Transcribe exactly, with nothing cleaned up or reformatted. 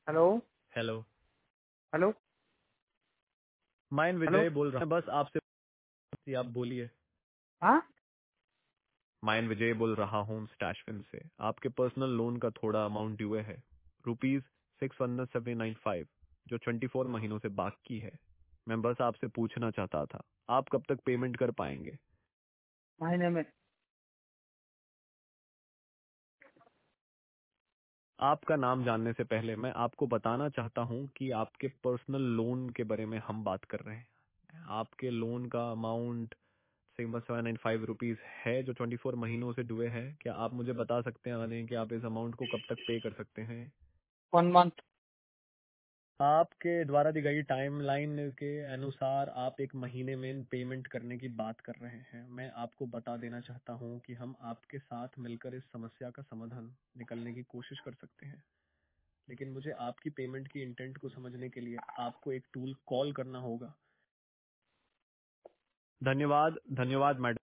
Hello hello. Hello माइन hello. Vijay बोल रहा हूँ, बस आपसे आप बोलिए। हाँ, माइन विजय बोल रहा हूँ स्टैशफिन से। आपके पर्सनल लोन का थोड़ा अमाउंट ड्यू है, rupees six one seven nine five, जो ट्वेंटी फोर महीनों से बाकी है। मैं बस आपसे पूछना चाहता था, आप कब तक पेमेंट कर पाएंगे? महीने में। आपका नाम जानने से पहले मैं आपको बताना चाहता हूँ कि आपके पर्सनल लोन के बारे में हम बात कर रहे हैं। आपके लोन का amount seven nine five rupees है, जो ट्वेंटी फोर महीनों से डुए हैं। क्या आप मुझे बता सकते हैं आने कि आप इस अमाउंट को कब तक पे कर सकते हैं? One month. आपके द्वारा दी गई टाइमलाइन के अनुसार आप एक महीने में पेमेंट करने की बात कर रहे हैं। मैं आपको बता देना चाहता हूं कि हम आपके साथ मिलकर इस समस्या का समाधान निकलने की कोशिश कर सकते हैं, लेकिन मुझे आपकी पेमेंट की इंटेंट को समझने के लिए आपको एक टूल कॉल करना होगा। धन्यवाद। धन्यवाद मैडम।